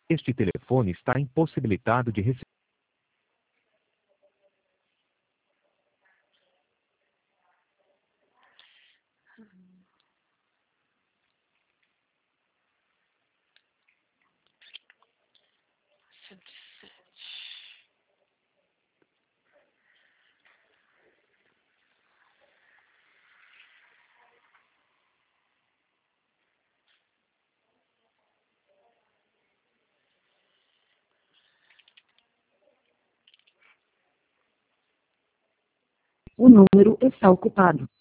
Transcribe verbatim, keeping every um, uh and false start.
Este telefone está impossibilitado de receber. cento e sete. O número está ocupado.